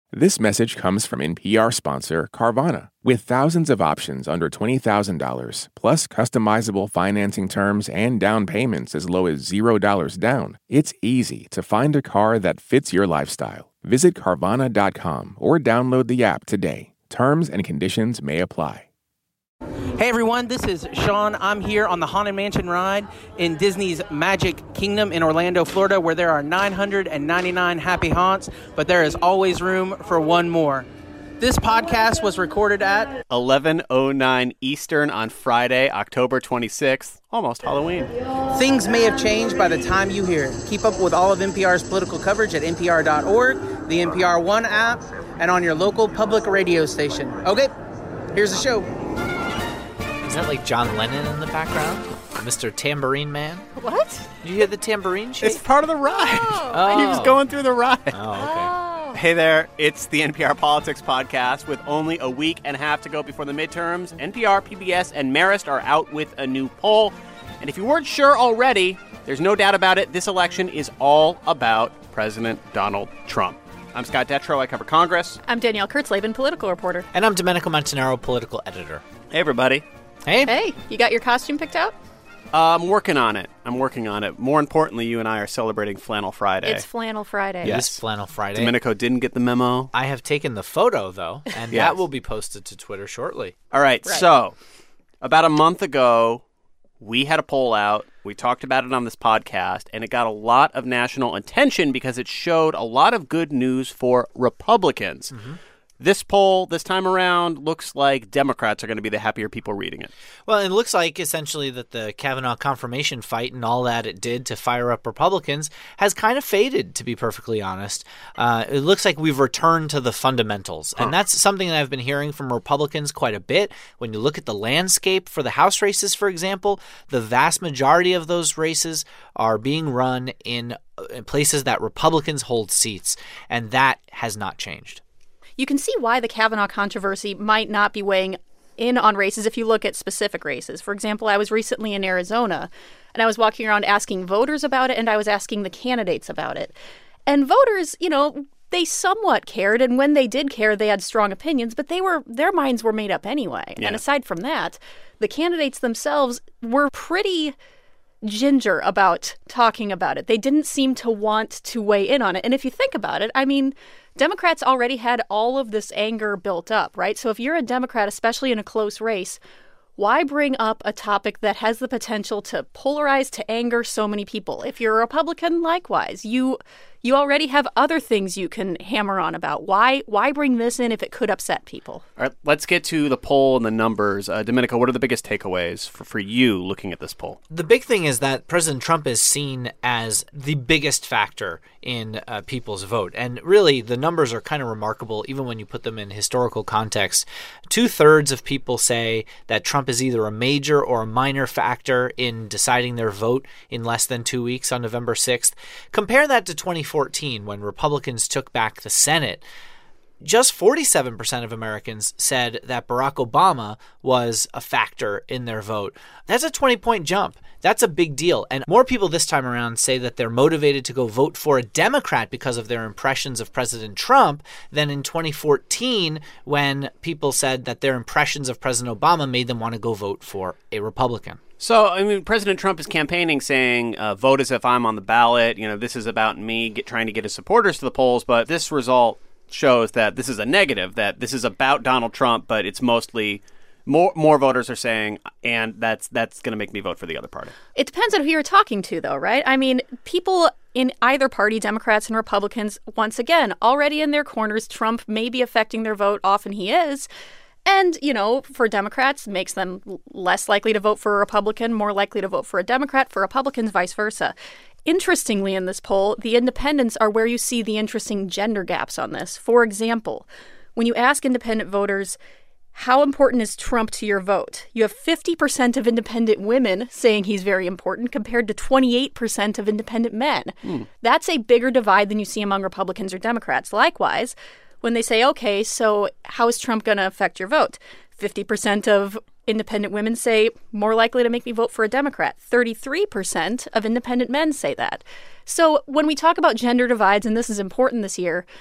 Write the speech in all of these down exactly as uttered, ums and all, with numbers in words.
This message comes from N P R sponsor Carvana. With thousands of options under twenty thousand dollars, plus customizable financing terms and down payments as low as zero dollars down, it's easy to find a car that fits your lifestyle. Visit Carvana dot com or download the app today. Terms and conditions may apply. Hey everyone, this is Sean. I'm here on the Haunted Mansion ride in Disney's Magic Kingdom in Orlando, Florida, where there are nine hundred ninety-nine happy haunts, but there is always room for one more. This podcast was recorded at eleven oh nine Eastern on Friday, October twenty-sixth, almost Halloween. Things may have changed by the time you hear it. Keep up with all of N P R's political coverage at N P R dot org, the N P R One app, and on your local public radio station. Okay, here's the show. Is that like John Lennon in the background? Mister Tambourine Man? What? Did you hear the tambourine shake? It's part of the ride. Oh. He was going through the ride. Oh, okay. Oh. Hey there, it's the N P R Politics Podcast with only a week and a half to go before the midterms. N P R, P B S, and Marist are out with a new poll. And if you weren't sure already, there's no doubt about it, this election is all about President Donald Trump. I'm Scott Detrow, I cover Congress. I'm Danielle Kurtzleben, political reporter. And I'm Domenico Montanaro, political editor. Hey everybody. Hey. Hey, you got your costume picked out? Uh, I'm working on it. I'm working on it. More importantly, you and I are celebrating Flannel Friday. It's Flannel Friday. It Yes. is Flannel Friday. Domenico didn't get the memo. I have taken the photo, though, and Yes. that will be posted to Twitter shortly. All right, Right. so about a month ago, we had a poll out. We talked about it on this podcast, and it got a lot of national attention because it showed a lot of good news for Republicans. Mm-hmm. This poll, this time around, looks like Democrats are going to be the happier people reading it. Well, it looks like essentially that the Kavanaugh confirmation fight and all that it did to fire up Republicans has kind of faded, to be perfectly honest. Uh, it looks like we've returned to the fundamentals. And that's something that I've been hearing from Republicans quite a bit. When you look at the landscape for the House races, for example, the vast majority of those races are being run in places that Republicans hold seats. And that has not changed. You can see why the Kavanaugh controversy might not be weighing in on races if you look at specific races. For example, I was recently in Arizona, and I was walking around asking voters about it, and I was asking the candidates about it. And voters, you know, they somewhat cared, and when they did care, they had strong opinions, but they were their minds were made up anyway. Yeah. And aside from that, the candidates themselves were pretty ginger about talking about it. They didn't seem to want to weigh in on it. And if you think about it, I mean, Democrats already had all of this anger built up, right? So if you're a Democrat, especially in a close race, why bring up a topic that has the potential to polarize, to anger so many people? If you're a Republican, likewise, you you already have other things you can hammer on about. Why why bring this in if it could upset people? All right, let's get to the poll and the numbers. Uh, Domenico, what are the biggest takeaways for, for you looking at this poll? The big thing is that President Trump is seen as the biggest factor in uh, people's vote. And really, the numbers are kind of remarkable, even when you put them in historical context. Two-thirds of people say that Trump is either a major or a minor factor in deciding their vote in less than two weeks on November sixth. Compare that to twenty fourteen, when Republicans took back the Senate. Just forty-seven percent of Americans said that Barack Obama was a factor in their vote. That's a twenty-point jump. That's a big deal. And more people this time around say that they're motivated to go vote for a Democrat because of their impressions of President Trump than in twenty fourteen, when people said that their impressions of President Obama made them want to go vote for a Republican. So, I mean, President Trump is campaigning saying, uh, vote as if I'm on the ballot. You know, this is about me get, trying to get his supporters to the polls. But this result shows that this is a negative, that this is about Donald Trump, but it's mostly more more voters are saying, and that's that's going to make me vote for the other party. It depends on who you're talking to, though, right? I mean, people in either party, Democrats and Republicans, once again, already in their corners, Trump may be affecting their vote. Often he is. And, you know, for Democrats, makes them less likely to vote for a Republican, more likely to vote for a Democrat, for Republicans, vice versa. Interestingly, in this poll, the independents are where you see the interesting gender gaps on this. For example, when you ask independent voters, how important is Trump to your vote? You have fifty percent of independent women saying he's very important compared to twenty-eight percent of independent men. Hmm. That's a bigger divide than you see among Republicans or Democrats. Likewise, when they say, okay, so how is Trump going to affect your vote? fifty percent of independent women say more likely to make me vote for a Democrat. thirty-three percent of independent men say that. So when we talk about gender divides, and this is important this year,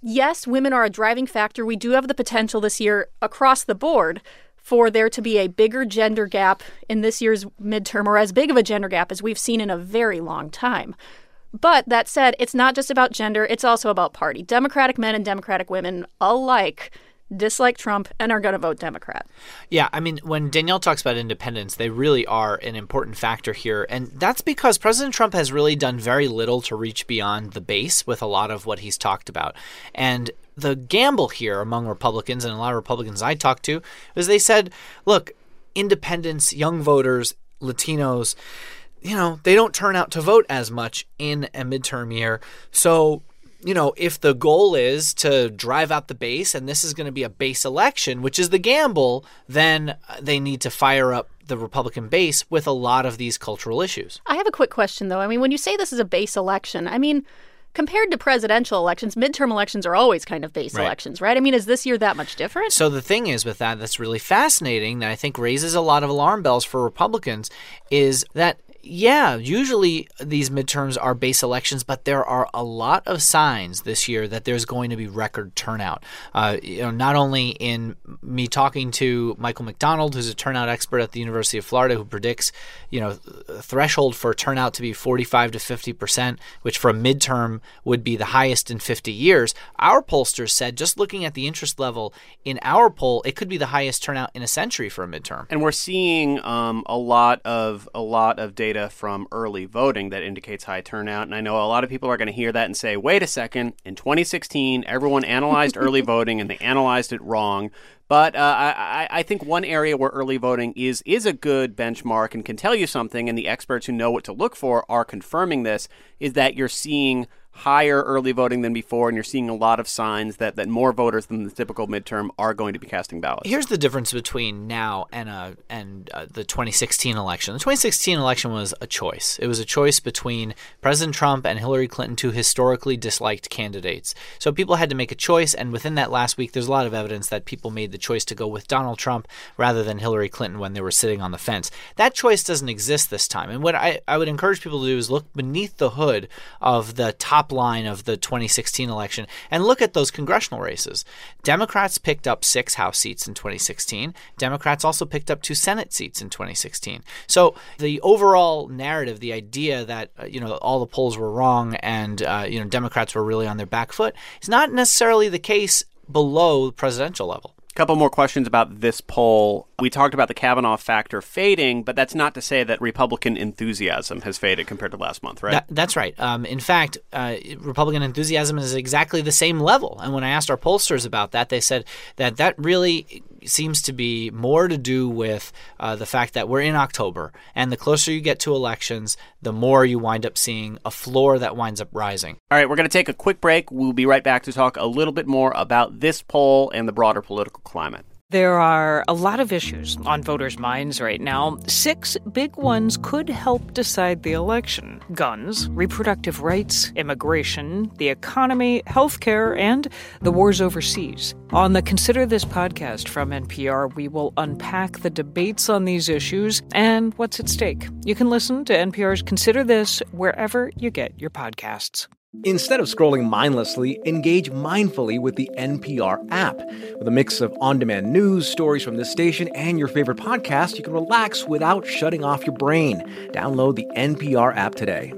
yes, women are a driving factor. We do have the potential this year across the board for there to be a bigger gender gap in this year's midterm, or as big of a gender gap as we've seen in a very long time. But that said, it's not just about gender, it's also about party. Democratic men and Democratic women alike dislike Trump and are going to vote Democrat. Yeah, I mean, when Danielle talks about independents, they really are an important factor here. And that's because President Trump has really done very little to reach beyond the base with a lot of what he's talked about. And the gamble here among Republicans, and a lot of Republicans I talked to, is they said, look, independents, young voters, Latinos, you know, they don't turn out to vote as much in a midterm year. So, you know, if the goal is to drive out the base and this is going to be a base election, which is the gamble, then they need to fire up the Republican base with a lot of these cultural issues. I have a quick question, though. I mean, when you say this is a base election, I mean, compared to presidential elections, midterm elections are always kind of base right. elections, right? I mean, is this year that much different? So the thing is with that that's really fascinating that I think raises a lot of alarm bells for Republicans is that yeah, usually these midterms are base elections, but there are a lot of signs this year that there's going to be record turnout. Uh, you know, not only in me talking to Michael McDonald, who's a turnout expert at the University of Florida, who predicts, you know, a threshold for turnout to be forty-five to fifty percent, which for a midterm would be the highest in fifty years. Our pollsters said, just looking at the interest level in our poll, it could be the highest turnout in a century for a midterm. And we're seeing um, a lot of a lot of data from early voting that indicates high turnout. And I know a lot of people are going to hear that and say, wait a second, in twenty sixteen, everyone analyzed early voting and they analyzed it wrong. But uh, I, I think one area where early voting is is a good benchmark and can tell you something, and the experts who know what to look for are confirming this, is that you're seeing higher early voting than before, and you're seeing a lot of signs that, that more voters than the typical midterm are going to be casting ballots. Here's the difference between now and uh, and uh, the twenty sixteen election. The twenty sixteen election was a choice. It was a choice between President Trump and Hillary Clinton, two historically disliked candidates. So people had to make a choice, and within that last week, there's a lot of evidence that people made the choice to go with Donald Trump rather than Hillary Clinton when they were sitting on the fence. That choice doesn't exist this time. And what I, I would encourage people to do is look beneath the hood of the top line of the twenty sixteen election and look at those congressional races. Democrats picked up six House seats in twenty sixteen. Democrats also picked up two Senate seats in twenty sixteen. So the overall narrative, the idea that uh, you know all the polls were wrong and uh, you know Democrats were really on their back foot, is not necessarily the case below the presidential level. Couple more questions about this poll. We talked about the Kavanaugh factor fading, but that's not to say that Republican enthusiasm has faded compared to last month, right? That, that's right. Um, in fact, uh, Republican enthusiasm is exactly the same level. And when I asked our pollsters about that, they said that that really seems to be more to do with uh, the fact that we're in October. And the closer you get to elections, the more you wind up seeing a floor that winds up rising. All right, we're going to take a quick break. We'll be right back to talk a little bit more about this poll and the broader political climate. There are a lot of issues on voters' minds right now. Six big ones could help decide the election: guns, reproductive rights, immigration, the economy, healthcare, and the wars overseas. On the Consider This podcast from N P R, we will unpack the debates on these issues and what's at stake. You can listen to N P R's Consider This wherever you get your podcasts. Instead of scrolling mindlessly, engage mindfully with the N P R app. With a mix of on-demand news, stories from this station, and your favorite podcast, you can relax without shutting off your brain. Download the N P R app today.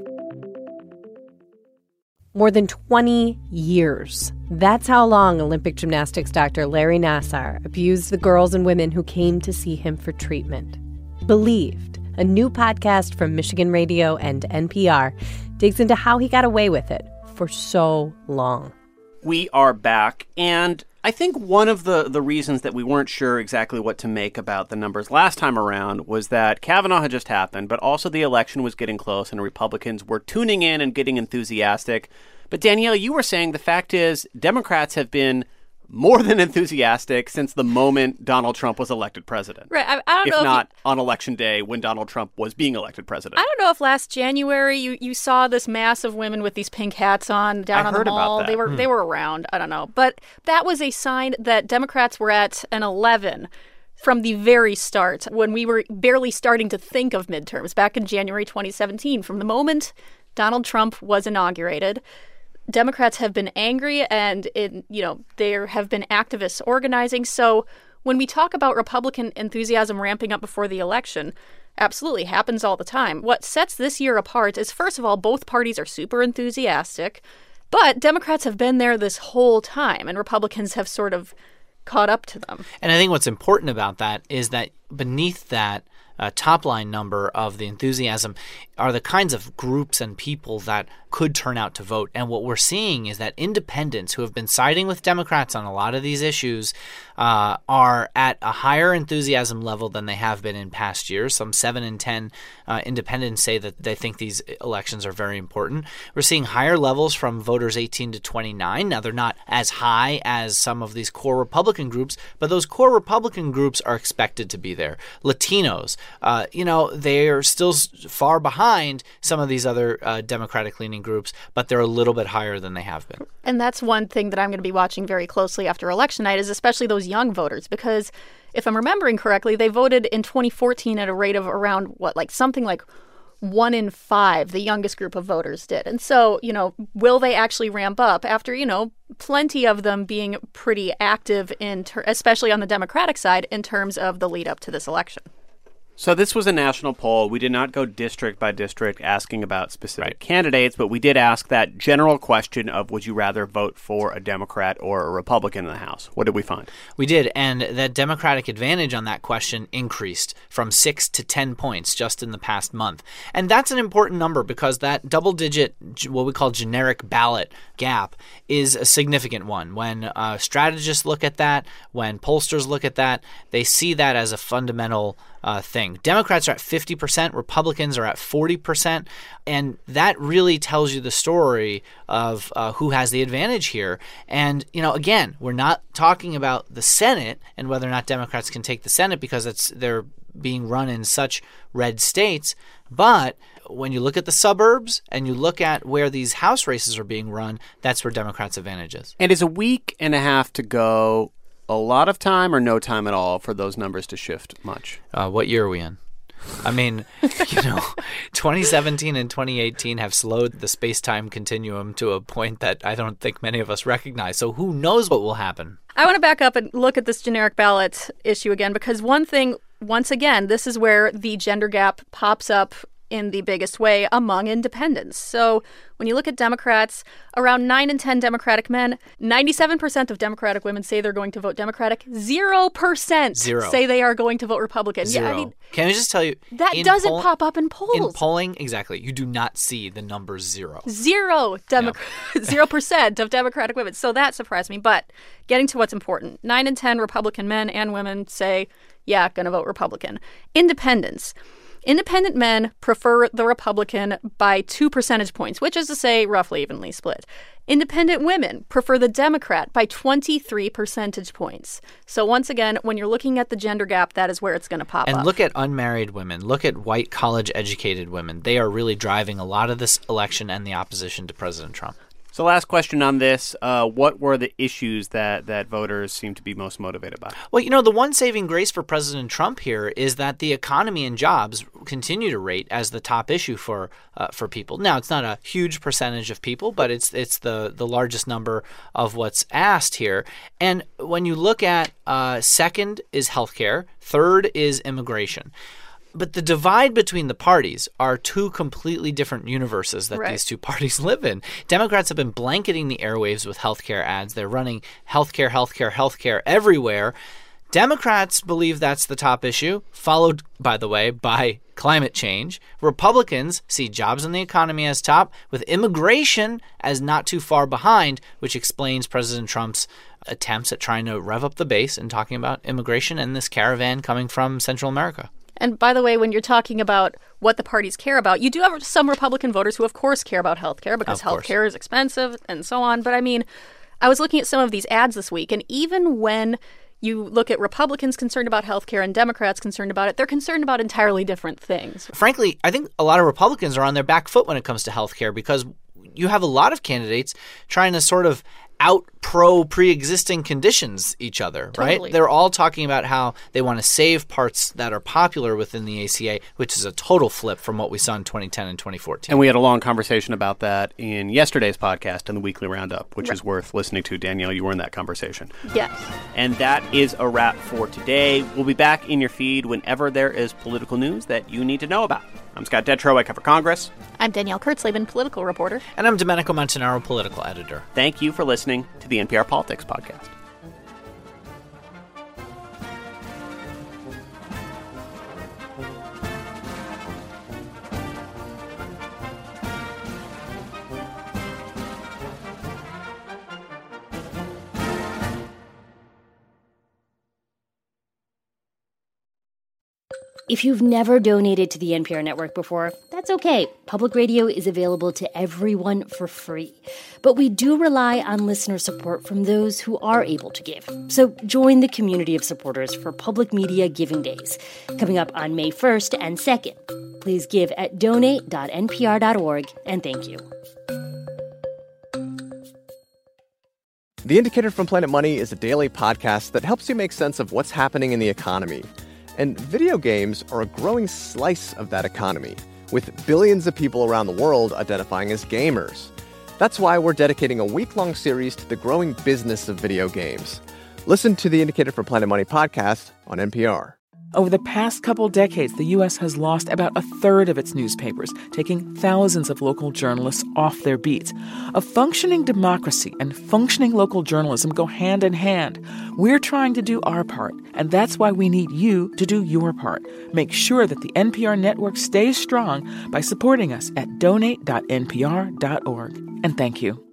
More than twenty years. That's how long Olympic gymnastics doctor Larry Nassar abused the girls and women who came to see him for treatment. Believed, a new podcast from Michigan Radio and N P R, digs into how he got away with it for so long. We are back, and I think one of the, the reasons that we weren't sure exactly what to make about the numbers last time around was that Kavanaugh had just happened, but also the election was getting close and Republicans were tuning in and getting enthusiastic. But Danielle, you were saying the fact is Democrats have been more than enthusiastic since the moment Donald Trump was elected president. Right. I, I don't if know. If not you, on election day when Donald Trump was being elected president. I don't know if last January you, you saw this mass of women with these pink hats on down I on heard the mall. about that. They were hmm. they were around. I don't know. But that was a sign that Democrats were at an eleven from the very start, when we were barely starting to think of midterms back in January twenty seventeen. From the moment Donald Trump was inaugurated, Democrats have been angry, and it, you know, there have been activists organizing. So when we talk about Republican enthusiasm ramping up before the election, absolutely happens all the time. What sets this year apart is, first of all, both parties are super enthusiastic, but Democrats have been there this whole time, and Republicans have sort of caught up to them. And I think what's important about that is that beneath that uh, top-line number of the enthusiasm are the kinds of groups and people that could turn out to vote. And what we're seeing is that independents who have been siding with Democrats on a lot of these issues uh, are at a higher enthusiasm level than they have been in past years. Some seven in ten uh, independents say that they think these elections are very important. We're seeing higher levels from voters eighteen to twenty-nine. Now, they're not as high as some of these core Republican groups, but those core Republican groups are expected to be there. Latinos, uh, you know, they are still far behind some of these other uh, Democratic-leaning groups, but they're a little bit higher than they have been. And that's one thing that I'm going to be watching very closely after election night, is especially those young voters, because if I'm remembering correctly, they voted in twenty fourteen at a rate of around, what, like something like one in five, the youngest group of voters did. And so, you know, will they actually ramp up after, you know, plenty of them being pretty active, in ter- especially on the Democratic side, in terms of the lead up to this election? So this was a national poll. We did not go district by district asking about specific right. candidates, but we did ask that general question of, would you rather vote for a Democrat or a Republican in the House? What did we find? We did, and that Democratic advantage on that question increased from six to ten points just in the past month. And that's an important number because that double-digit, what we call generic ballot gap, is a significant one. When uh, strategists look at that, when pollsters look at that, they see that as a fundamental Uh, thing. Democrats are at fifty percent, Republicans are at forty percent, and that really tells you the story of uh, who has the advantage here. And, you know, again, we're not talking about the Senate and whether or not Democrats can take the Senate because it's they're being run in such red states, but when you look at the suburbs and you look at where these House races are being run, that's where Democrats' advantage is. And is a week and a half to go a lot of time or no time at all for those numbers to shift much? Uh, what year are we in? I mean, you know, twenty seventeen and twenty eighteen have slowed the space-time continuum to a point that I don't think many of us recognize. So who knows what will happen? I want to back up and look at this generic ballot issue again, because one thing, once again, this is where the gender gap pops up in the biggest way among independents. So when you look at Democrats, around nine in ten Democratic men, ninety-seven percent of Democratic women say they're going to vote Democratic. Zero percent Zero. say they are going to vote Republican. Zero. Yeah, I mean, can I just tell you? That doesn't poll- pop up in polls. In polling, exactly. You do not see the number zero. Zero. Demo- no. Zero percent of Democratic women. So that surprised me. But getting to what's important, nine in ten Republican men and women say, yeah, going to vote Republican. Independents. Independent men prefer the Republican by two percentage points, which is to say roughly evenly split. Independent women prefer the Democrat by twenty-three percentage points. So once again, when you're looking at the gender gap, that is where it's going to pop and up. And look at unmarried women. Look at white college-educated women. They are really driving a lot of this election and the opposition to President Trump. So last question on this, uh, what were the issues that, that voters seem to be most motivated by? Well, you know, the one saving grace for President Trump here is that the economy and jobs continue to rate as the top issue for uh, for people. Now, it's not a huge percentage of people, but it's it's the, the largest number of what's asked here. And when you look at uh, second is healthcare, third is immigration. But the divide between the parties are two completely different universes that right. these two parties live in. Democrats have been blanketing the airwaves with healthcare ads. They're running healthcare, healthcare, healthcare everywhere. Democrats believe that's the top issue, followed, by the way, by climate change. Republicans see jobs and the economy as top, with immigration as not too far behind, which explains President Trump's attempts at trying to rev up the base and talking about immigration and this caravan coming from Central America. And by the way, when you're talking about what the parties care about, you do have some Republican voters who, of course, care about health care because health care is expensive and so on. But I mean, I was looking at some of these ads this week, and even when you look at Republicans concerned about health care and Democrats concerned about it, they're concerned about entirely different things. Frankly, I think a lot of Republicans are on their back foot when it comes to health care because you have a lot of candidates trying to sort of out pro pre-existing conditions each other, Totally. right? They're all talking about how they want to save parts that are popular within the A C A, which is a total flip from what we saw in twenty ten and twenty fourteen. And we had a long conversation about that in yesterday's podcast in the Weekly Roundup, which right. is worth listening to. Danielle, you were in that conversation. Yes. And that is a wrap for today. We'll be back in your feed whenever there is political news that you need to know about. I'm Scott Detrow. I cover Congress. I'm Danielle Kurtzleben, political reporter. And I'm Domenico Montanaro, political editor. Thank you for listening to the N P R Politics Podcast. If you've never donated to the N P R network before, that's okay. Public radio is available to everyone for free. But we do rely on listener support from those who are able to give. So join the community of supporters for Public Media Giving Days, coming up on May first and second. Please give at donate dot N P R dot org, and thank you. The Indicator from Planet Money is a daily podcast that helps you make sense of what's happening in the economy. And video games are a growing slice of that economy, with billions of people around the world identifying as gamers. That's why we're dedicating a week-long series to the growing business of video games. Listen to the Indicator from Planet Money podcast on N P R. Over the past couple decades, the U S has lost about a third of its newspapers, taking thousands of local journalists off their beats. A functioning democracy and functioning local journalism go hand in hand. We're trying to do our part, and that's why we need you to do your part. Make sure that the N P R network stays strong by supporting us at donate dot N P R dot org. And thank you.